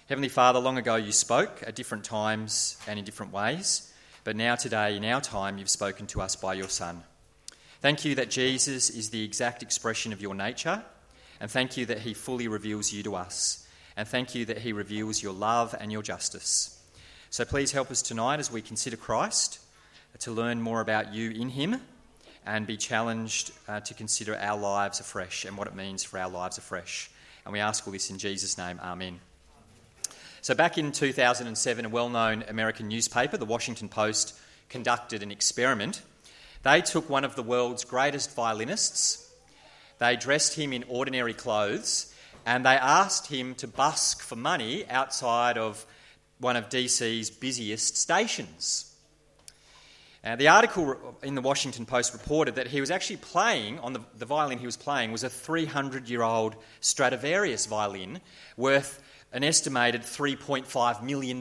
Heavenly Father, long ago you spoke at different times and in different ways, but now today, in our time, you've spoken to us by your Son. Thank you that Jesus is the exact expression of your nature, and thank you that he fully reveals you to us, and thank you that he reveals your love and your justice. So please help us tonight as we consider Christ, to learn more about you in him, and be challenged to consider our lives afresh and what it means for our lives afresh. And we ask all this in Jesus' name, amen. So back in 2007, a well-known American newspaper, the Washington Post, conducted an experiment. They took one of the world's greatest violinists, they dressed him in ordinary clothes, and they asked him to busk for money outside of one of DC's busiest stations. The article in the Washington Post reported that he was actually playing, on the violin he was playing was a 300-year-old Stradivarius violin worth an estimated $3.5 million.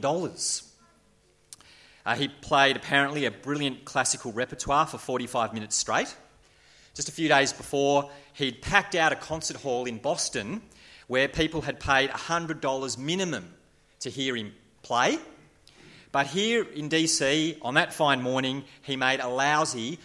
He played apparently a brilliant classical repertoire for 45 minutes straight. Just a few days before, he'd packed out a concert hall in Boston where people had paid $100 minimum to hear him play. But here in DC, on that fine morning, he made a lousy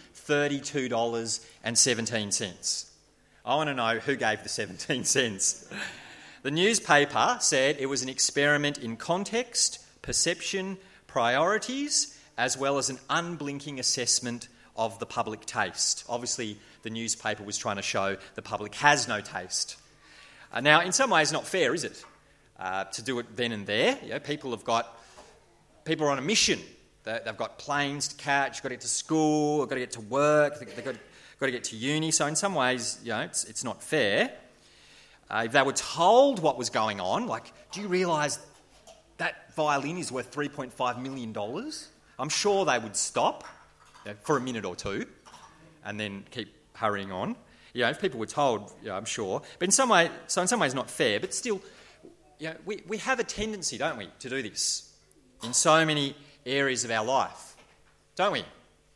$32.17. I want to know who gave the 17 cents. The newspaper said it was an experiment in context, perception, priorities, as well as an unblinking assessment of the public taste. Obviously, the newspaper was trying to show the public has no taste. Now, in some ways, not fair, is it? To do it then and there. You know, people are on a mission. They've got planes to catch, got to get to school, got to get to work, they've got to get to uni. So in some ways, you know, it's not fair. If they were told what was going on, like, do you realise that violin is worth $3.5 million? I'm sure they would stop for a minute or two and then keep hurrying on. You know, if people were told, I'm sure. But in some ways, not fair, but still, we have a tendency, don't we, to do this in so many areas of our life, don't we?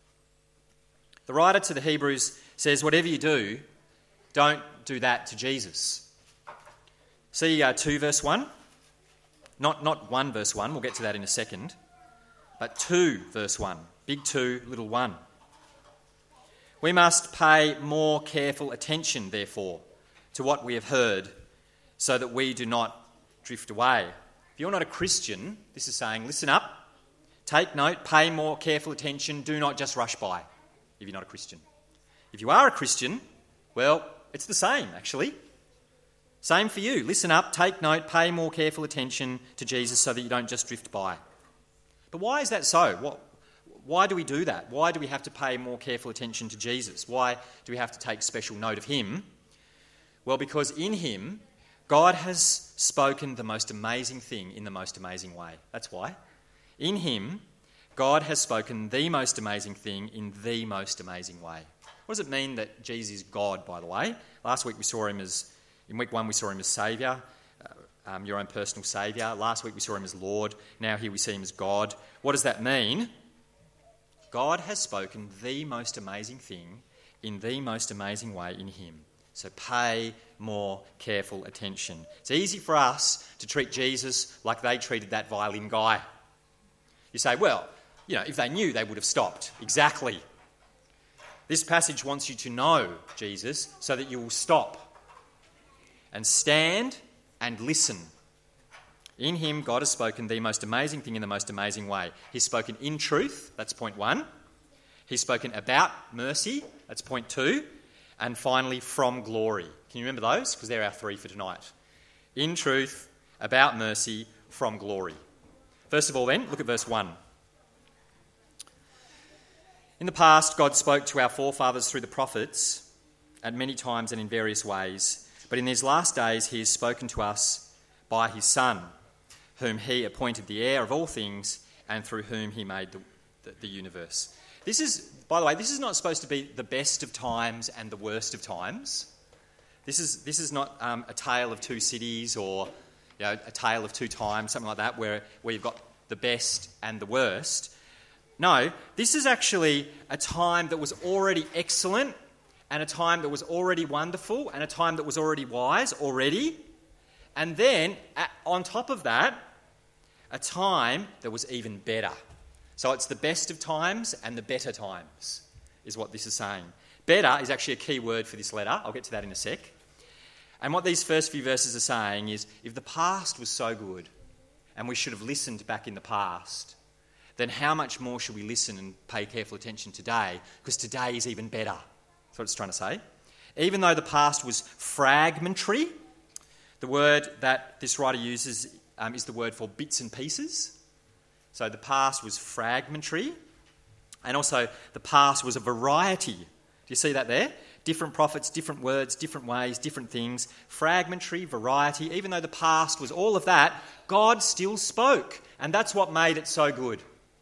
The writer to the Hebrews says, whatever you do, don't do that to Jesus. See 2 verse 1? Not 1 verse 1, we'll get to that in a second, but 2 verse 1, big 2, little 1. We must pay more careful attention, therefore, to what we have heard, so that we do not drift away. If you're not a Christian, this is saying, listen up, take note, pay more careful attention, do not just rush by, if you're not a Christian. If you are a Christian, well, it's the same, actually. Same for you. Listen up, take note, pay more careful attention to Jesus so that you don't just drift by. But why is that so? Why do we do that? Why do we have to pay more careful attention to Jesus? Why do we have to take special note of him? Well, because in him, God has spoken the most amazing thing in the most amazing way. That's why. In him, God has spoken the most amazing thing in the most amazing way. What does it mean that Jesus is God, by the way? Last week in week 1 we saw him as Saviour, your own personal Saviour. Last week we saw him as Lord. Now here we see him as God. What does that mean? God has spoken the most amazing thing in the most amazing way in him. So pay more careful attention. It's easy for us to treat Jesus like they treated that violin guy. You say, well, if they knew, they would have stopped. Exactly. This passage wants you to know Jesus so that you will stop and stand and listen. In him, God has spoken the most amazing thing in the most amazing way. He's spoken in truth, that's point 1. He's spoken about mercy, that's point 2. And finally, from glory. Can you remember those? Because they're our 3 for tonight. In truth, about mercy, from glory. First of all then, look at verse 1. In the past, God spoke to our forefathers through the prophets at many times and in various ways. But in these last days, he has spoken to us by his Son, whom he appointed the heir of all things and through whom he made the universe. This is, by the way, this is not supposed to be the best of times and the worst of times. This is not a tale of two cities or a tale of two times, something like that, where you've got the best and the worst. No, this is actually a time that was already excellent and a time that was already wonderful and a time that was already wise already. And then, on top of that, a time that was even better. So it's the best of times and the better times, is what this is saying. Better is actually a key word for this letter. I'll get to that in a sec. And what these first few verses are saying is, if the past was so good, and we should have listened back in the past, then how much more should we listen and pay careful attention today? Because today is even better. That's what it's trying to say. Even though the past was fragmentary, the word that this writer uses is the word for bits and pieces. So the past was fragmentary, and also the past was a variety. Do you see that there? Different prophets, different words, different ways, different things. Fragmentary, variety. Even though the past was all of that, God still spoke, and that's what made it so good.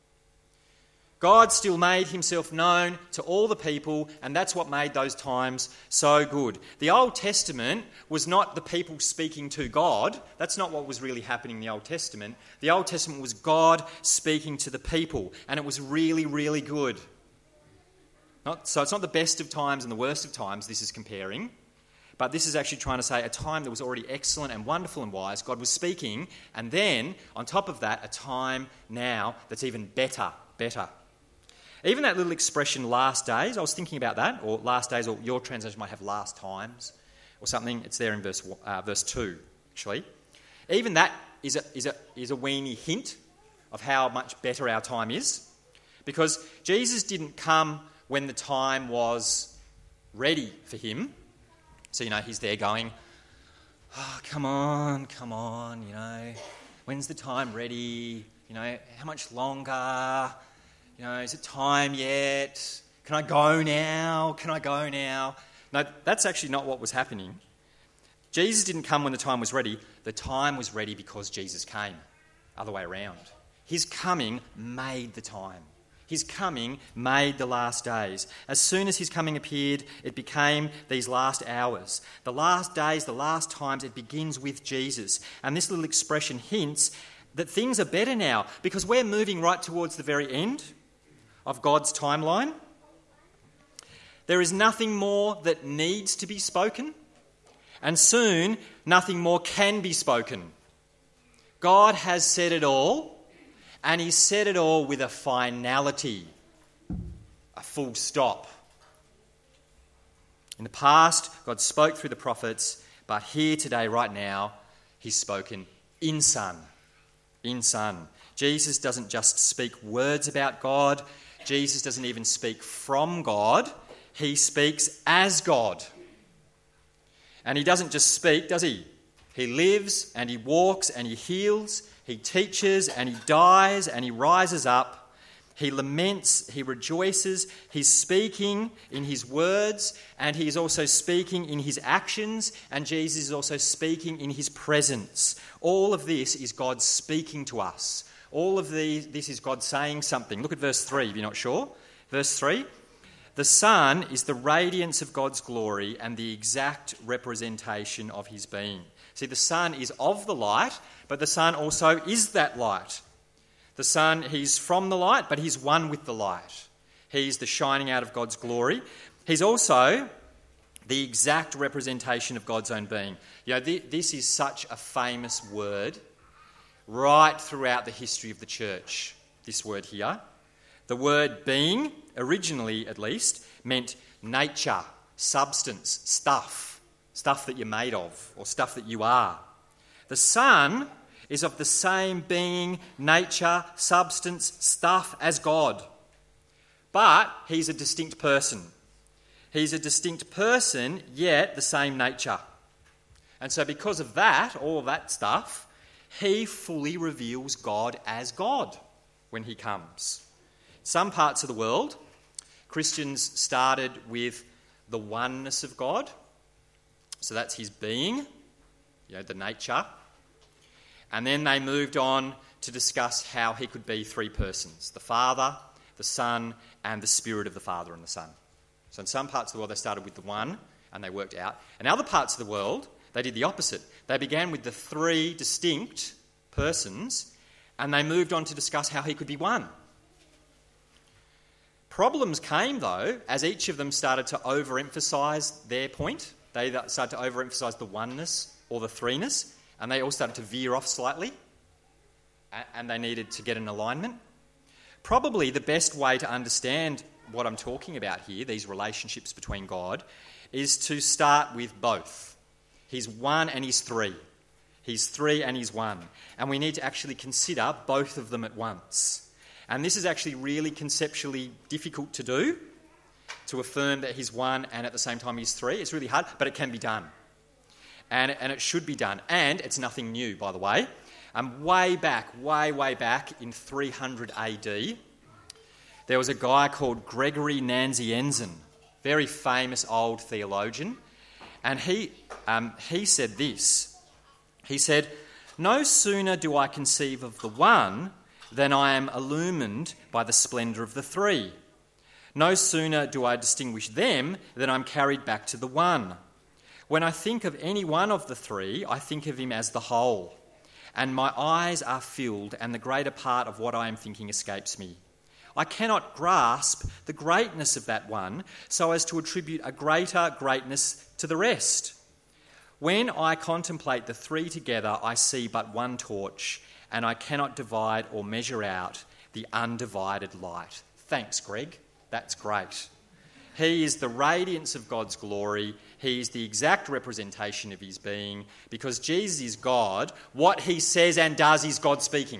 God still made himself known to all the people, and that's what made those times so good. The Old Testament was not the people speaking to God. That's not what was really happening in the Old Testament. The Old Testament was God speaking to the people, and it was really, really good. So it's not the best of times and the worst of times this is comparing, but this is actually trying to say a time that was already excellent and wonderful and wise. God was speaking, and then, on top of that, a time now that's even better. Even that little expression, last days, I was thinking about that, or last days, or your translation might have last times, or something. It's there in verse 2, actually. Even that is a weeny hint of how much better our time is, because Jesus didn't come when the time was ready for him. So, he's there going, oh, come on, when's the time ready? How much longer? Is it time yet? Can I go now? No, that's actually not what was happening. Jesus didn't come when the time was ready. The time was ready because Jesus came. Other way around. His coming made the time. His coming made the last days. As soon as his coming appeared, it became these last hours. The last days, the last times, it begins with Jesus. And this little expression hints that things are better now because we're moving right towards the very end of God's timeline. There is nothing more that needs to be spoken, and soon nothing more can be spoken. God has said it all, and he said it all with a finality, a full stop. In the past, God spoke through the prophets, but here today, right now, he's spoken in Son. Jesus doesn't just speak words about God. Jesus doesn't even speak from God. He speaks as God. And he doesn't just speak, does he? He lives and he walks and he heals. He teaches and he dies and he rises up. He laments, he rejoices. He's speaking in his words and he's also speaking in his actions, and Jesus is also speaking in his presence. All of this is God speaking to us. All of this is God saying something. Look at verse 3 if you're not sure. Verse 3, the Son is the radiance of God's glory and the exact representation of his being. See, the Son is of the light, but the Son also is that light. The Son, he's from the light, but he's one with the light. He's the shining out of God's glory. He's also the exact representation of God's own being. This is such a famous word right throughout the history of the church, this word here. The word being, originally at least, meant nature, substance, stuff that you're made of, or stuff that you are. The Son is of the same being, nature, substance, stuff as God. But he's a distinct person. He's a distinct person, yet the same nature. And so because of that, all of that stuff, he fully reveals God as God when he comes. Some parts of the world, Christians started with the oneness of God. So that's his being, the nature. And then they moved on to discuss how he could be three persons: the Father, the Son, and the Spirit of the Father and the Son. So in some parts of the world, they started with the one, and they worked out. In other parts of the world, they did the opposite. They began with the three distinct persons, and they moved on to discuss how he could be one. Problems came, though, as each of them started to overemphasise their point. They started to overemphasise the oneness or the threeness, and they all started to veer off slightly. and they needed to get an alignment. Probably the best way to understand what I'm talking about here, these relationships between God, is to start with both. He's one and he's three. He's three and he's one. And we need to actually consider both of them at once. And this is actually really conceptually difficult to do, to affirm that he's one and at the same time he's three. It's really hard, but it can be done. And it should be done. And it's nothing new, by the way. Way back in 300 AD, there was a guy called Gregory Nazianzen, very famous old theologian, and he said this. He said, "No sooner do I conceive of the one than I am illumined by the splendour of the three. No sooner do I distinguish them than I'm carried back to the one. When I think of any one of the three, I think of him as the whole, and my eyes are filled, and the greater part of what I am thinking escapes me. I cannot grasp the greatness of that one so as to attribute a greater greatness to the rest. When I contemplate the three together, I see but one torch, and I cannot divide or measure out the undivided light." Thanks, Greg. That's great. He is the radiance of God's glory. He is the exact representation of his being. Because Jesus is God, what he says and does is God speaking.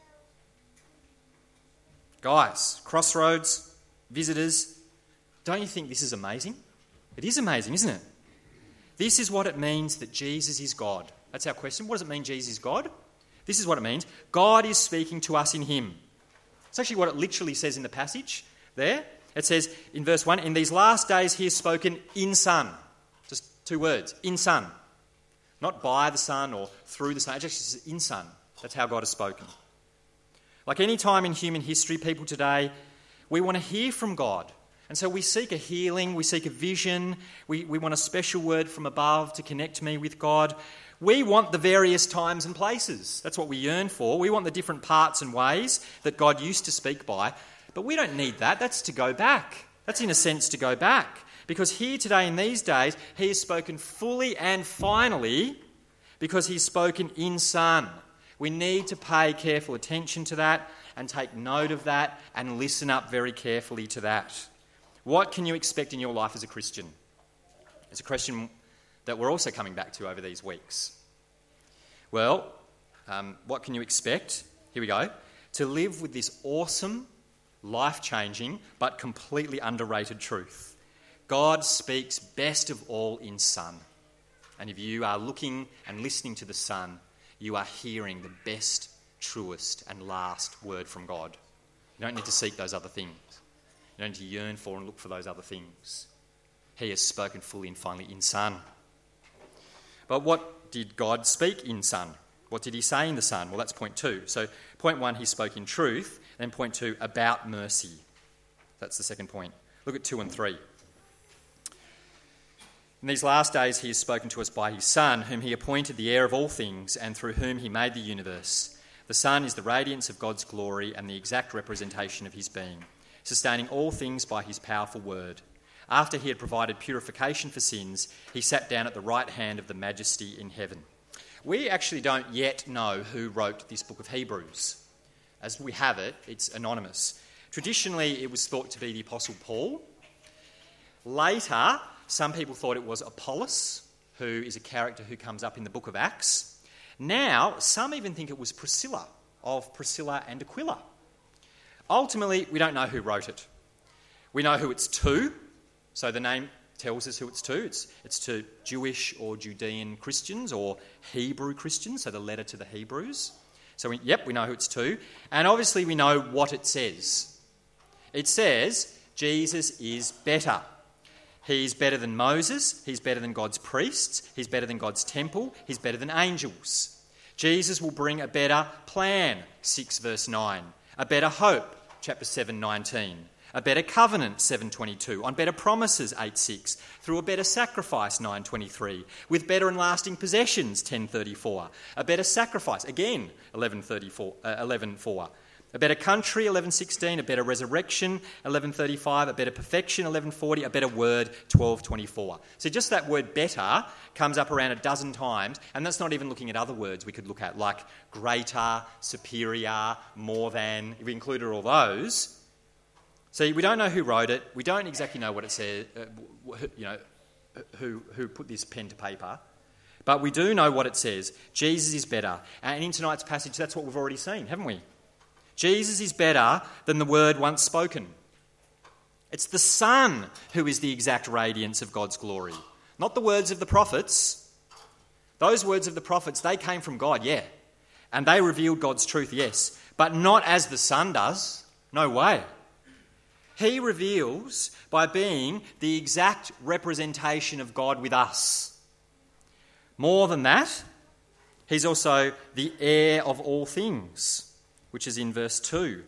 Guys, Crossroads, visitors, don't you think this is amazing? It is amazing, isn't it? This is what it means that Jesus is God. That's our question. What does it mean Jesus is God? This is what it means. God is speaking to us in him. It's actually what it literally says in the passage there. It says in verse 1, "In these last days he has spoken in Son." Just two words, in Son. Not by the Son or through the Son. It actually says in Son. That's how God has spoken. Like any time in human history, people today, we want to hear from God. And so we seek a healing, we seek a vision, we want a special word from above to connect me with God. We want the various times and places. That's what we yearn for. We want the different parts and ways that God used to speak by. But we don't need that. That's to go back. That's in a sense to go back. Because here today in these days, he has spoken fully and finally because he's spoken in Son. We need to pay careful attention to that and take note of that and listen up very carefully to that. What can you expect in your life as a Christian? It's a question that we're also coming back to over these weeks. Well, what can you expect? Here we go. To live with this awesome, life-changing, but completely underrated truth. God speaks best of all in Son. And if you are looking and listening to the Son, you are hearing the best, truest, and last word from God. You don't need to seek those other things. You don't need to yearn for and look for those other things. He has spoken fully and finally in Son. But what did God speak in Son? What did he say in the Son? Well, that's point 2. So point 1, he spoke in truth. Then point 2, about mercy. That's the second point. Look at 2 and 3. In these last days he has spoken to us by his Son, whom he appointed the heir of all things, and through whom he made the universe. The Son is the radiance of God's glory and the exact representation of his being, sustaining all things by his powerful word. After he had provided purification for sins, he sat down at the right hand of the Majesty in heaven. We actually don't yet know who wrote this book of Hebrews. As we have it, it's anonymous. Traditionally, it was thought to be the Apostle Paul. Later, some people thought it was Apollos, who is a character who comes up in the book of Acts. Now, some even think it was Priscilla, of Priscilla and Aquila. Ultimately, we don't know who wrote it. We know who it's to, so the name tells us who it's to. It's to Jewish or Judean Christians or Hebrew Christians, so the letter to the Hebrews. So, we know who it's to. And obviously we know what it says. It says Jesus is better. He's better than Moses. He's better than God's priests. He's better than God's temple. He's better than angels. Jesus will bring a better plan, 6 verse 9. A better hope, chapter 7, 19. A better covenant, 7:22, on better promises, 8:6, through a better sacrifice, 9:23, with better and lasting possessions, 10:34, a better sacrifice, again, 11:4, A better country, 11:16. A better resurrection, 11:35. A better perfection, 11:40. A better word, 12:24. So just that word better comes up around a dozen times, and that's not even looking at other words we could look at, like greater, superior, more than. If we included all those. See, we don't know who wrote it. We don't exactly know what it says, who put this pen to paper. But we do know what it says. Jesus is better. And in tonight's passage, that's what we've already seen, haven't we? Jesus is better than the word once spoken. It's the Son who is the exact radiance of God's glory, not the words of the prophets. Those words of the prophets, they came from God, yeah. And they revealed God's truth, yes. But not as the Son does. No way. He reveals by being the exact representation of God with us. More than that, he's also the heir of all things, which is in verse 2.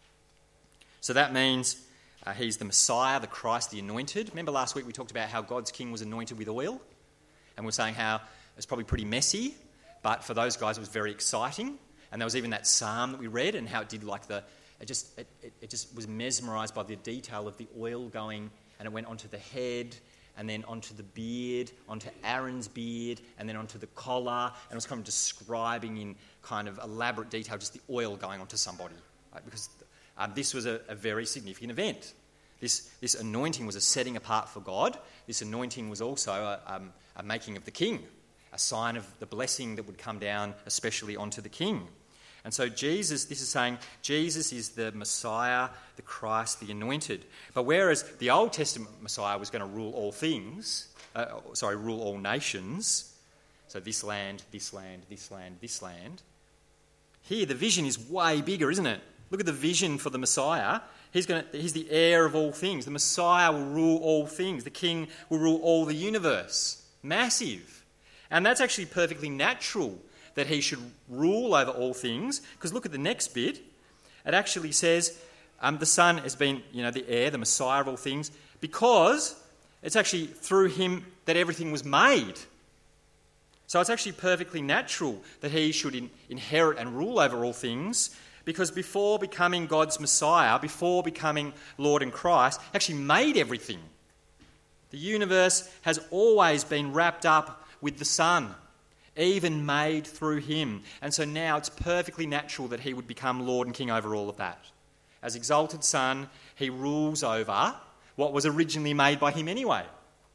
So that means he's the Messiah, the Christ, the anointed. Remember last week we talked about how God's king was anointed with oil? And we're saying how it's probably pretty messy, but for those guys it was very exciting. And there was even that psalm that we read and how it did like it just was mesmerised by the detail of the oil going, and it went onto the head and then onto the beard, onto Aaron's beard, and then onto the collar, and it was kind of describing in kind of elaborate detail just the oil going onto somebody, right? Because this was a very significant event. This anointing was a setting apart for God. This anointing was also a making of the king, a sign of the blessing that would come down especially onto the king. And so this is saying Jesus is the Messiah, the Christ, the anointed. But whereas the Old Testament Messiah was going to rule all things, rule all nations, so this land, this land, this land, this land, here the vision is way bigger, isn't it? Look at the vision for the Messiah. He's the heir of all things. The Messiah will rule all things. The King will rule all the universe. Massive. And that's actually perfectly natural that he should rule over all things, because look at the next bit. It actually says the Son has been, the heir, the Messiah of all things, because it's actually through him that everything was made. So it's actually perfectly natural that he should inherit and rule over all things, because before becoming God's Messiah, before becoming Lord and Christ, he actually made everything. The universe has always been wrapped up with the Son, even made through him. And so now it's perfectly natural that he would become Lord and King over all of that. As exalted Son, he rules over what was originally made by him anyway.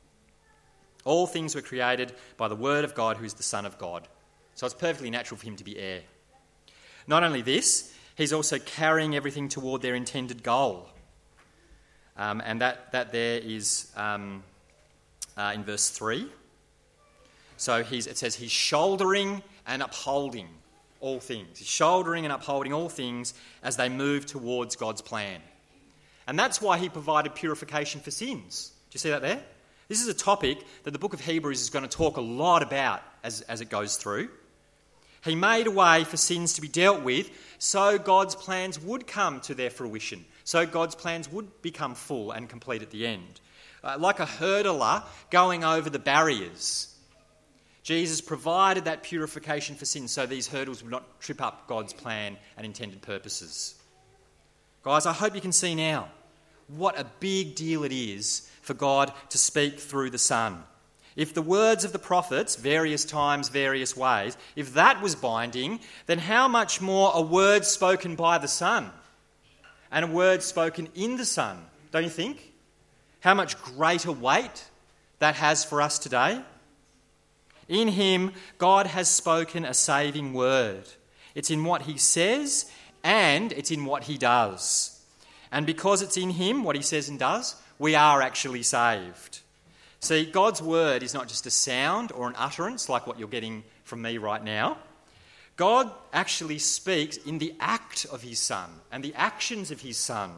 All things were created by the word of God, who is the Son of God. So it's perfectly natural for him to be heir. Not only this, he's also carrying everything toward their intended goal. And that there is in verse 3. So it says he's shouldering and upholding all things. He's shouldering and upholding all things as they move towards God's plan. And that's why he provided purification for sins. Do you see that there? This is a topic that the book of Hebrews is going to talk a lot about as it goes through. He made a way for sins to be dealt with so God's plans would come to their fruition, so God's plans would become full and complete at the end. Like a hurdler going over the barriers, Jesus provided that purification for sin so these hurdles would not trip up God's plan and intended purposes. Guys, I hope you can see now what a big deal it is for God to speak through the Son. If the words of the prophets, various times, various ways, if that was binding, then how much more a word spoken by the Son and a word spoken in the Son, don't you think? How much greater weight that has for us today? In him, God has spoken a saving word. It's in what he says and it's in what he does. And because it's in him, what he says and does, we are actually saved. See, God's word is not just a sound or an utterance like what you're getting from me right now. God actually speaks in the act of his Son and the actions of his Son.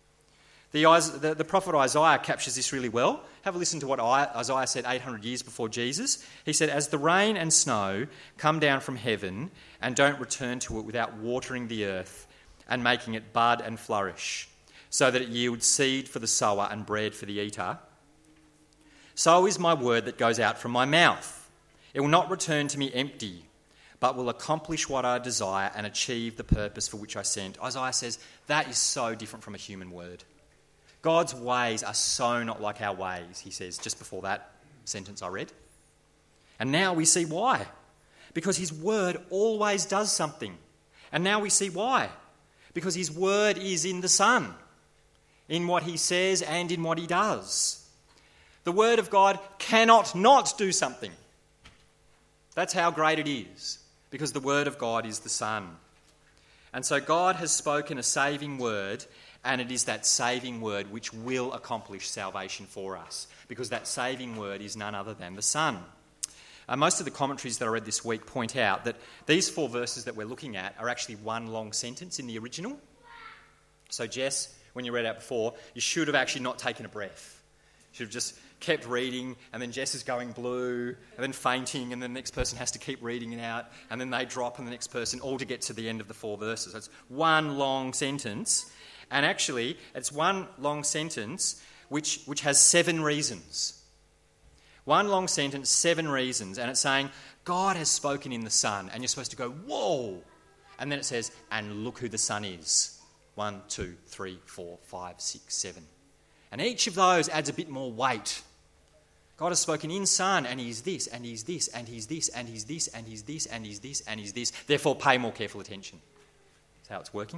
The prophet Isaiah captures this really well. Have a listen to what Isaiah said 800 years before Jesus. He said, "As the rain and snow come down from heaven and don't return to it without watering the earth and making it bud and flourish, so that it yields seed for the sower and bread for the eater, so is my word that goes out from my mouth. It will not return to me empty, but will accomplish what I desire and achieve the purpose for which I sent. Isaiah says that is so different from a human word. God's ways are so not like our ways, he says, just before that sentence I read. And now we see why. Because his word always does something. And now we see why. Because his word is in the Son, in what he says and in what he does. The word of God cannot not do something. That's how great it is, because the word of God is the Son. And so God has spoken a saving word, and it is that saving word which will accomplish salvation for us, because that saving word is none other than the Son. Most of the commentaries that I read this week point out that these 4 verses that we're looking at are actually one long sentence in the original. So Jess, when you read out before, you should have actually not taken a breath. You should have just kept reading, and then Jess is going blue, and then fainting, and then the next person has to keep reading it out, and then they drop, and the next person, all to get to the end of the 4 verses. So it's one long sentence, and actually it's one long sentence which has 7 reasons. One long sentence, 7 reasons, and it's saying, God has spoken in the Son, and you're supposed to go, whoa! And then it says, and look who the Son is. 1, 2, 3, 4, 5, 6, 7. And each of those adds a bit more weight. God has spoken in Son, and he's this, and he's this, and he's this, and he's this, and he's this, and he's this, and he's this. Therefore, pay more careful attention. That's how it's working.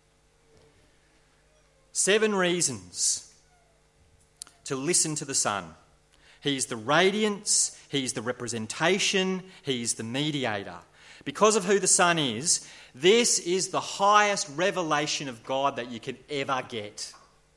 7 reasons to listen to the Son. He's the radiance, he's the representation, he's the mediator. Because of who the Son is, this is the highest revelation of God that you can ever get.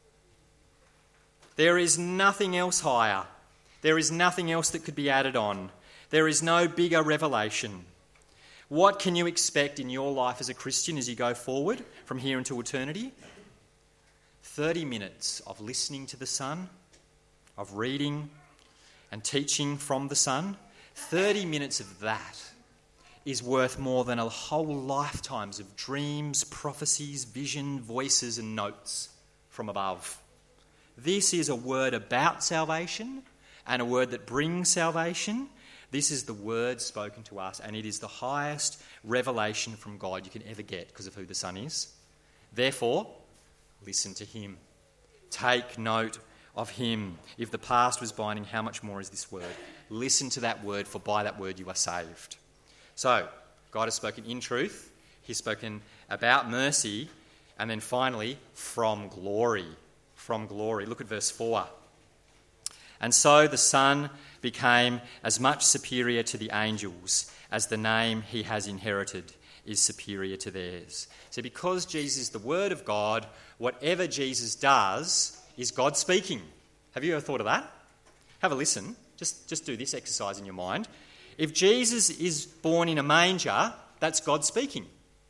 There is nothing else higher. There is nothing else that could be added on. There is no bigger revelation. What can you expect in your life as a Christian as you go forward from here into eternity? 30 minutes of listening to the Son, of reading and teaching from the Son. 30 minutes of that is worth more than a whole lifetimes of dreams, prophecies, vision, voices and notes from above. This is a word about salvation and a word that brings salvation. This is the word spoken to us, and it is the highest revelation from God you can ever get because of who the Son is. Therefore, listen to him. Take note of him. If the past was binding, how much more is this word? Listen to that word, for by that word you are saved. So, God has spoken in truth, he's spoken about mercy, and then finally, from glory. From glory. Look at verse 4. And so the Son became as much superior to the angels as the name he has inherited is superior to theirs. So because Jesus is the Word of God, whatever Jesus does is God speaking. Have you ever thought of that? Have a listen. Just do this exercise in your mind. If Jesus is born in a manger, that's God speaking.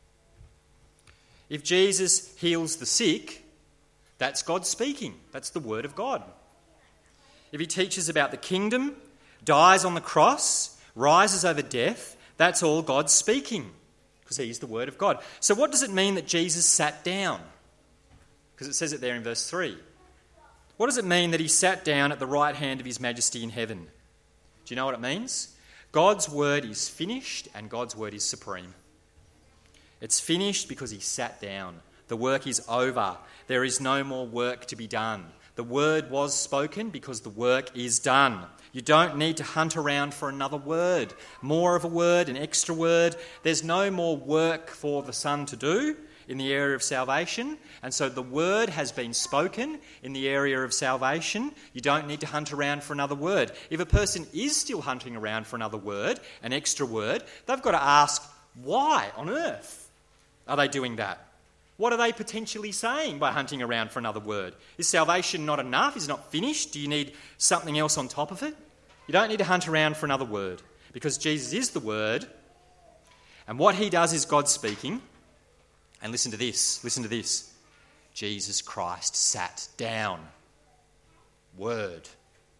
If Jesus heals the sick, that's God speaking. That's the Word of God. If he teaches about the kingdom, dies on the cross, rises over death, that's all God speaking, because he's the Word of God. So what does it mean that Jesus sat down? Because it says it there in verse 3. What does it mean that he sat down at the right hand of his majesty in heaven? Do you know what it means? God's word is finished and God's word is supreme. It's finished because he sat down. The work is over. There is no more work to be done. The word was spoken because the work is done. You don't need to hunt around for another word, more of a word, an extra word. There's no more work for the Son to do in the area of salvation. And so the word has been spoken in the area of salvation. You don't need to hunt around for another word. If a person is still hunting around for another word, an extra word, they've got to ask, why on earth are they doing that? What are they potentially saying by hunting around for another word? Is salvation not enough? Is it not finished? Do you need something else on top of it? You don't need to hunt around for another word, because Jesus is the word, and what he does is God speaking. And listen to this. Jesus Christ sat down. Word.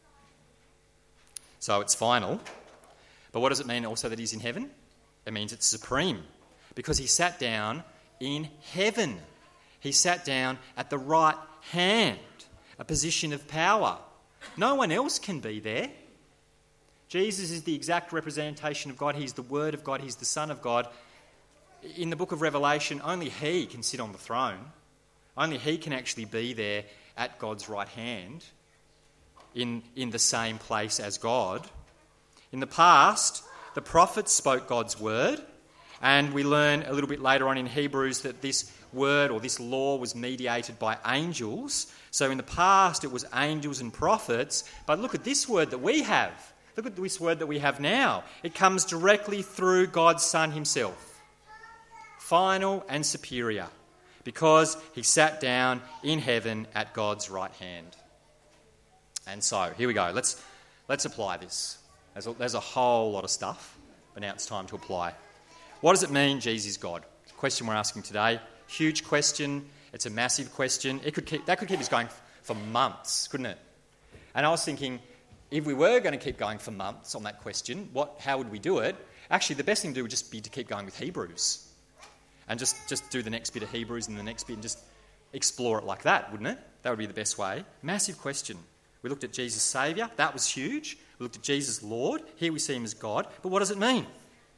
So it's final. But what does it mean also that he's in heaven? It means it's supreme, because he sat down in heaven. He sat down at the right hand, a position of power. No one else can be there. Jesus is the exact representation of God. He's the Word of God. He's the Son of God. In the book of Revelation, only he can sit on the throne. Only he can actually be there at God's right hand in the same place as God. In the past, the prophets spoke God's word, and we learn a little bit later on in Hebrews that this word or this law was mediated by angels. So in the past, it was angels and prophets. But look at this word that we have. Look at this word that we have now. It comes directly through God's Son himself. Final and superior, because he sat down in heaven at God's right hand. And so, here we go. Let's apply this. There's a whole lot of stuff, but now it's time to apply. What does it mean, Jesus is God? The question we're asking today. Huge question. It's a massive question. That could keep us going for months, couldn't it? And I was thinking, if we were going to keep going for months on that question, how would we do it? Actually, the best thing to do would just be to keep going with Hebrews. And just do the next bit of Hebrews and the next bit and just explore it like that, wouldn't it? That would be the best way. Massive question. We looked at Jesus Saviour. That was huge. We looked at Jesus Lord. Here we see him as God. But what does it mean?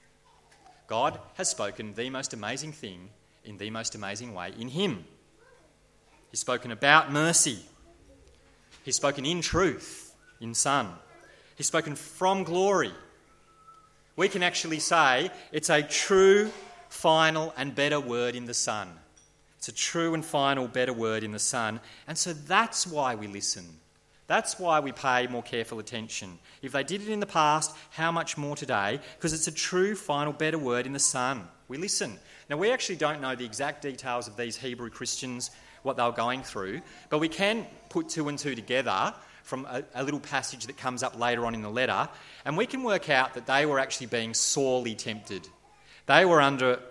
God has spoken the most amazing thing in the most amazing way in him. He's spoken about mercy. He's spoken in truth, in Son. He's spoken from glory. We can actually say it's a true, final and better word in the Son. It's a true and final, better word in the Son. And so that's why we listen. That's why we pay more careful attention. If they did it in the past, how much more today? Because it's a true, final, better word in the Son. We listen. Now, we actually don't know the exact details of these Hebrew Christians, what they were going through, but we can put two and two together from a little passage that comes up later on in the letter, and we can work out that they were actually being sorely tempted. They were under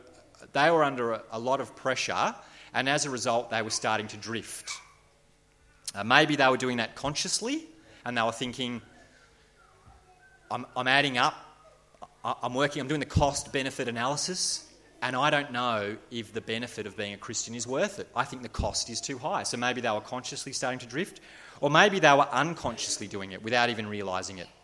a lot of pressure, and as a result, they were starting to drift. Maybe they were doing that consciously, and they were thinking, I'm adding up, I'm doing the cost-benefit analysis, and I don't know if the benefit of being a Christian is worth it. I think the cost is too high. So maybe they were consciously starting to drift, or maybe they were unconsciously doing it without even realising it.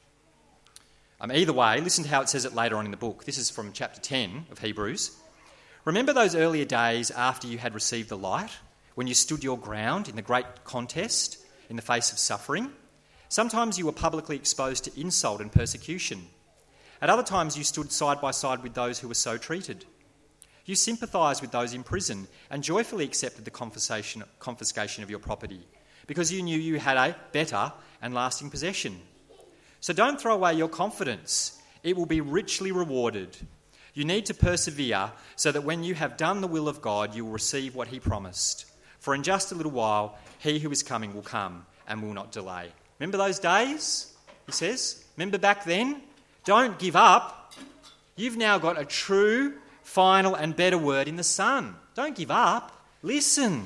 Either way, listen to how it says it later on in the book. This is from chapter 10 of Hebrews. Remember those earlier days after you had received the light, when you stood your ground in the great contest in the face of suffering? Sometimes you were publicly exposed to insult and persecution. At other times you stood side by side with those who were so treated. You sympathised with those in prison and joyfully accepted the confiscation of your property, because you knew you had a better and lasting possession. So don't throw away your confidence. It will be richly rewarded. You need to persevere so that when you have done the will of God, you will receive what he promised. For in just a little while, he who is coming will come and will not delay. Remember those days, he says? Remember back then? Don't give up. You've now got a true, final and better word in the Son. Don't give up. Listen.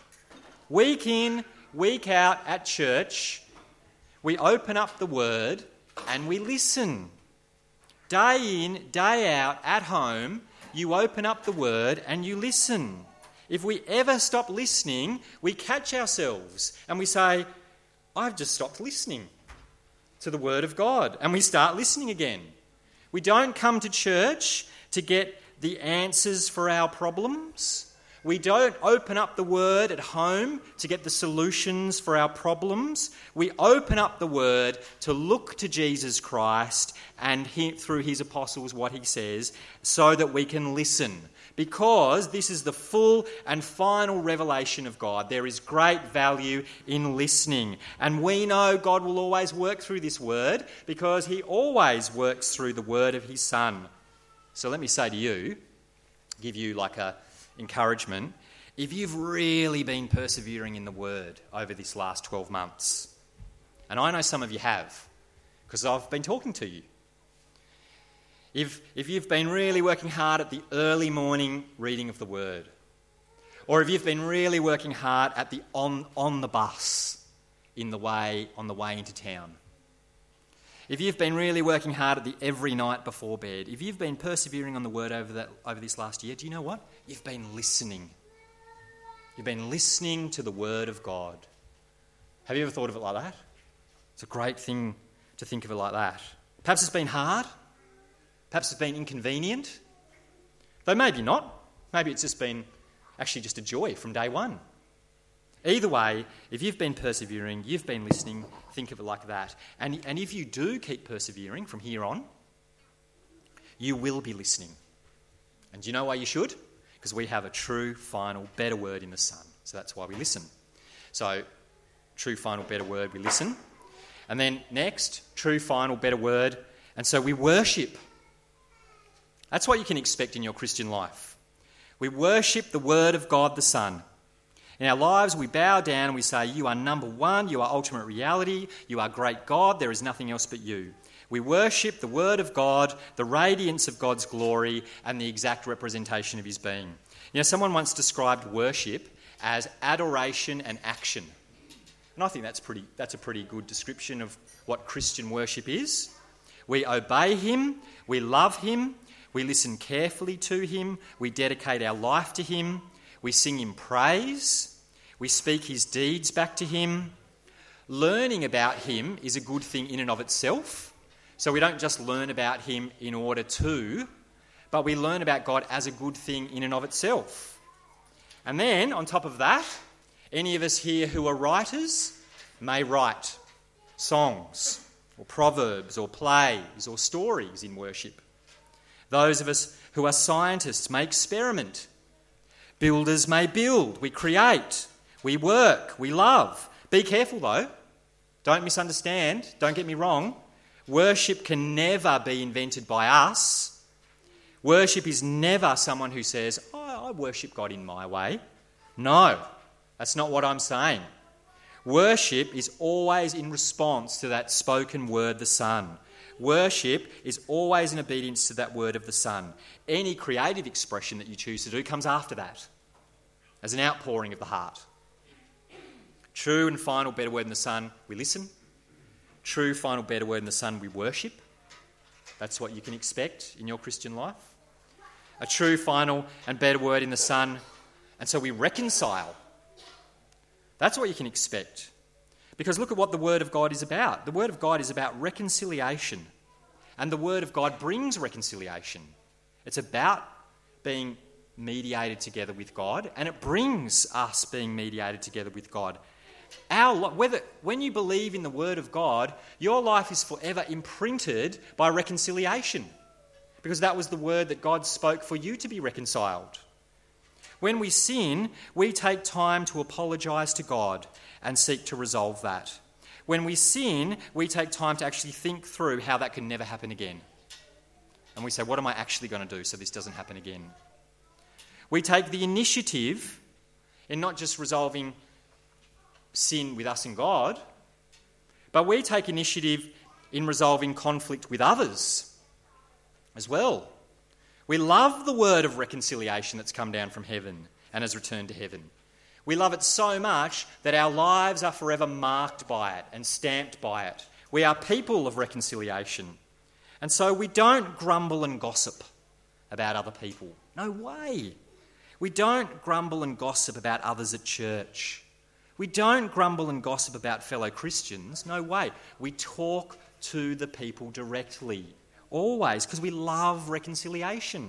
Week in, week out at church, we open up the word and we listen. Day in, day out at home, you open up the word and you listen. If we ever stop listening, we catch ourselves and we say, I've just stopped listening to the word of God, and we start listening again. We don't come to church to get the answers for our problems. We don't open up the word at home to get the solutions for our problems. We open up the word to look to Jesus Christ and through his apostles what he says, so that we can listen. Because this is the full and final revelation of God. There is great value in listening. And we know God will always work through this word, because he always works through the word of his Son. So let me say to you, give you like a encouragement, if you've really been persevering in the word over this last 12 months, and I know some of you have, because I've been talking to you. If you've been really working hard at the early morning reading of the word, or if you've been really working hard at the on the bus on the way into town, if you've been really working hard at the every night before bed, if you've been persevering on the word over this last year, do you know what? You've been listening. You've been listening to the word of God. Have you ever thought of it like that? It's a great thing to think of it like that. Perhaps it's been hard. Perhaps it's been inconvenient. Though maybe not. Maybe it's just been actually just a joy from day one. Either way, if you've been persevering, you've been listening, think of it like that. And if you do keep persevering from here on, you will be listening. And do you know why you should? Because we have a true, final, better word in the Son. So that's why we listen. So, true, final, better word, we listen. And then next, true, final, better word. And so we worship. That's what you can expect in your Christian life. We worship the Word of God the Son. In our lives, we bow down and we say, you are number one, you are ultimate reality, you are great God, there is nothing else but you. We worship the Word of God, the radiance of God's glory, and the exact representation of His being. You know, someone once described worship as adoration and action. And I think that's a pretty good description of what Christian worship is. We obey Him, we love Him, we listen carefully to Him, we dedicate our life to Him, we sing Him praise, we speak His deeds back to Him. Learning about Him is a good thing in and of itself. So we don't just learn about Him in order to, but we learn about God as a good thing in and of itself. And then, on top of that, any of us here who are writers may write songs or proverbs or plays or stories in worship. Those of us who are scientists may experiment. Builders may build. We create. We work. We love. Be careful though. Don't misunderstand. Don't get me wrong. Worship can never be invented by us. Worship is never someone who says, I worship God in my way. No, that's not what I'm saying. Worship is always in response to that spoken word, the Son. Worship is always in obedience to that word of the Son. Any creative expression that you choose to do comes after that, as an outpouring of the heart. True and final, better word in the Son, we listen. True, final, better word in the Son, we worship. That's what you can expect in your Christian life. A true, final, and better word in the Son, and so we reconcile. That's what you can expect. Because look at what the Word of God is about. The Word of God is about reconciliation. And the Word of God brings reconciliation. It's about being mediated together with God, and it brings us being mediated together with God. When you believe in the Word of God, your life is forever imprinted by reconciliation, because that was the word that God spoke for you to be reconciled. When we sin, we take time to apologise to God and seek to resolve that. When we sin, we take time to actually think through how that can never happen again. And we say, what am I actually going to do so this doesn't happen again? We take the initiative in not just resolving sin with us and God, but we take initiative in resolving conflict with others as well. We love the word of reconciliation that's come down from heaven and has returned to heaven. We love it so much that our lives are forever marked by it and stamped by it. We are people of reconciliation. And so we don't grumble and gossip about other people. No way. We don't grumble and gossip about others at church. We don't grumble and gossip about fellow Christians. No way. We talk to the people directly. Always, because we love reconciliation.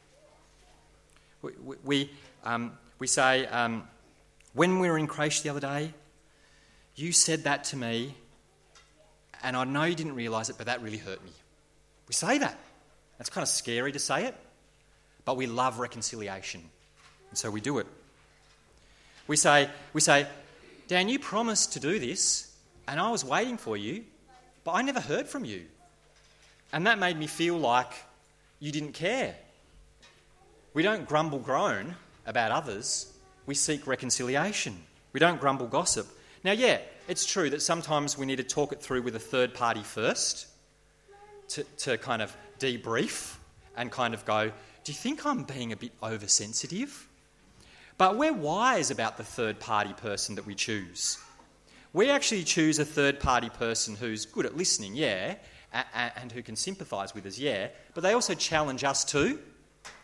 We say, when we were in creche the other day, you said that to me, and I know you didn't realise it, but that really hurt me. We say that. It's kind of scary to say it, but we love reconciliation, and so we do it. We say, Dan, you promised to do this, and I was waiting for you, but I never heard from you. And that made me feel like you didn't care. We don't grumble groan about others. We seek reconciliation. We don't grumble gossip. Now, yeah, it's true that sometimes we need to talk it through with a third party first to kind of debrief and kind of go, do you think I'm being a bit oversensitive? But we're wise about the third party person that we choose. We actually choose a third party person who's good at listening, yeah, and who can sympathise with us, yeah, but they also challenge us too,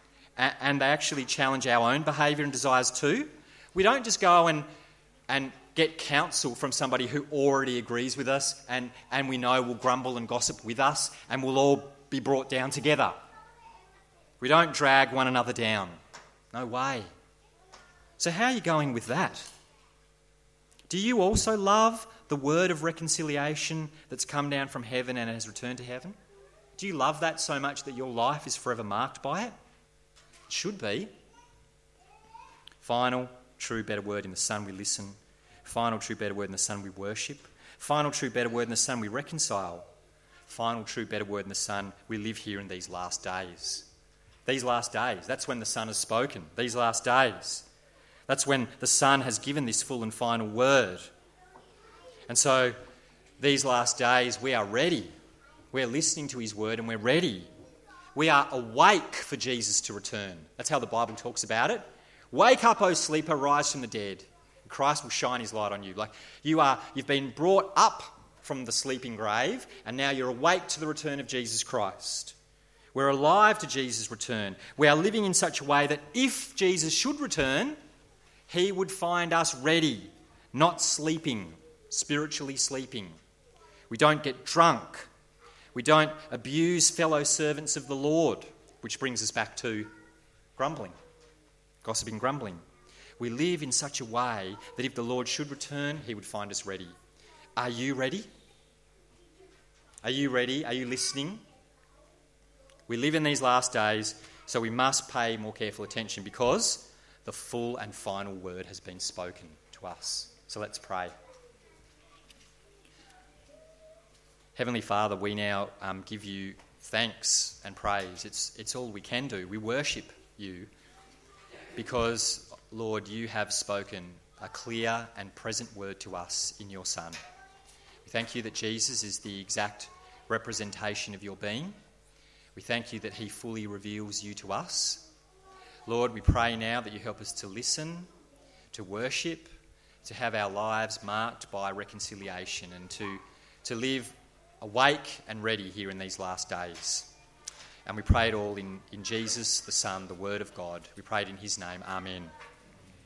and they actually challenge our own behaviour and desires too. We don't just go and get counsel from somebody who already agrees with us and we know will grumble and gossip with us and we'll all be brought down together. We don't drag one another down. No way. So how are you going with that? Do you also love the word of reconciliation that's come down from heaven and has returned to heaven? Do you love that so much that your life is forever marked by it? It should be. Final, true, better word in the Son we listen. Final, true, better word in the Son we worship. Final, true, better word in the Son we reconcile. Final, true, better word in the Son we live here in these last days. These last days, that's when the Son has spoken. These last days. That's when the Son has given this full and final word. And so, these last days, we are ready. We're listening to his word and we're ready. We are awake for Jesus to return. That's how the Bible talks about it. Wake up, O sleeper, rise from the dead. Christ will shine his light on you. Like you've been brought up from the sleeping grave and now you're awake to the return of Jesus Christ. We're alive to Jesus' return. We are living in such a way that if Jesus should return, he would find us ready, not sleeping, spiritually sleeping. We don't get drunk. We don't abuse fellow servants of the Lord, which brings us back to grumbling, gossiping, grumbling. We live in such a way that if the Lord should return, he would find us ready. Are you ready? Are you ready? Are you listening? We live in these last days, so we must pay more careful attention because the full and final word has been spoken to us. So let's pray. Heavenly Father, we now give you thanks and praise. It's all we can do. We worship you because, Lord, you have spoken a clear and present word to us in your Son. We thank you that Jesus is the exact representation of your being. We thank you that he fully reveals you to us. Lord, we pray now that you help us to listen, to worship, to have our lives marked by reconciliation and to live awake and ready here in these last days. And we pray it all in Jesus, the Son, the Word of God. We pray it in his name. Amen.